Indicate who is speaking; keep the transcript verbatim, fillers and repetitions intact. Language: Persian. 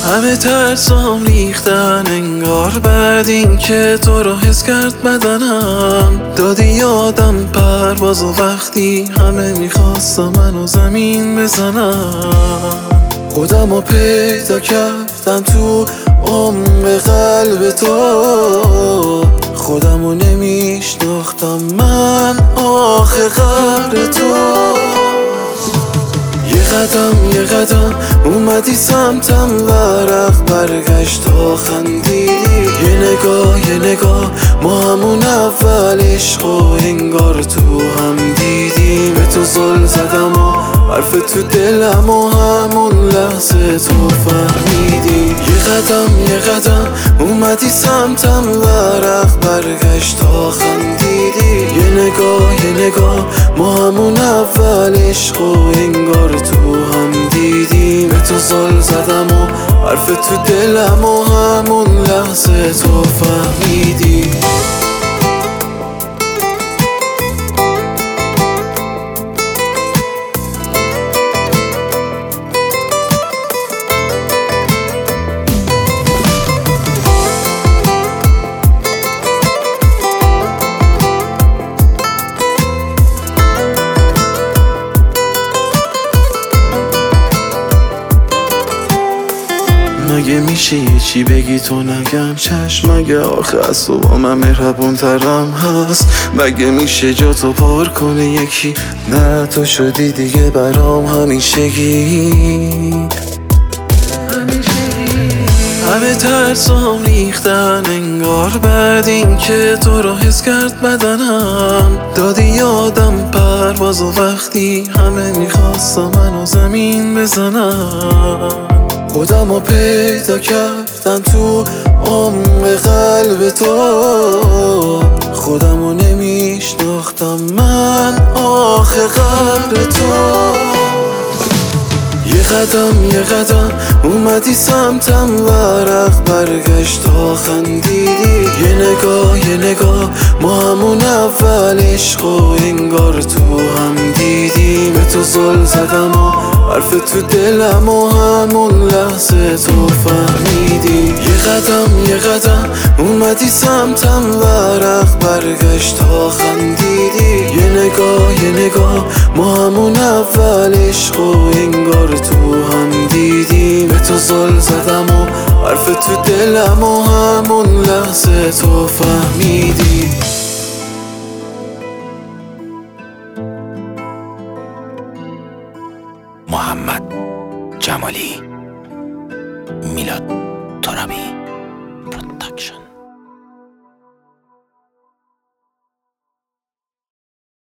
Speaker 1: همه ترسام ریختن انگار بعد این که تو رو حس کرد بدنم. دادی یادم پرواز و وقتی همه میخواستم منو زمین بزنم. خودم رو پیدا کردم تو عمق قلب تو، خودم رو نمیشناختم من آخه قبر تو. یه قدم یه قدم اومدی سمتم، ورق برگشت و خندیدی. یه نگاه یه نگاه ما همون اول عشق و انگار تو هم دیدیم. به تو زل زدم و حرف تو دلم و همون لحظه تو فهمیدی. یه قدم یه قدم اومدی سمتم، ورق برگشت و خندیدی. یه نگاه یه نگاه ما همون اول عشق و انگار تو هم دیدیم. به تو زل زدم و حرف تو دلم و همون لحظه تو فهمیدی. مگه میشه یه چی بگی تو نگم چشم؟ مگه آخه از تو با من مهربون ترم هست؟ مگه میشه جا تو پار کنه یکی؟ نه تو شدی دیگه برام همیشگی. همه ترسام ریختن انگار بعد این که تو رو حس کرد بدنم. دادی یادم پرواز و وقتی همه میخواستم منو زمین بزنم. خودم رو پیدا کردم تو عمق قلب تو، خودم رو نمیشناختم من آخه قبر تو. یه قدم یه قدم اومدی سمتم، ورق برگشت و خندیدی. یه نگاه یه نگاه ما همون اول عشق و انگار تو هم دیدیم. به تو زل زدم و حرف تو دلم و همون لحظه تو فهمیدی. یه قدم یه قدم اومدی سمتم، ورق برگشت و خندیدی. یه نگاه یه نگاه ما همون اول عشق و انگار تو هم دیدیم. به تو زل زدم و حرف تو دلم و همون لحظه تو فهمیدی.
Speaker 2: محمد جمالی، میلاد ترابی.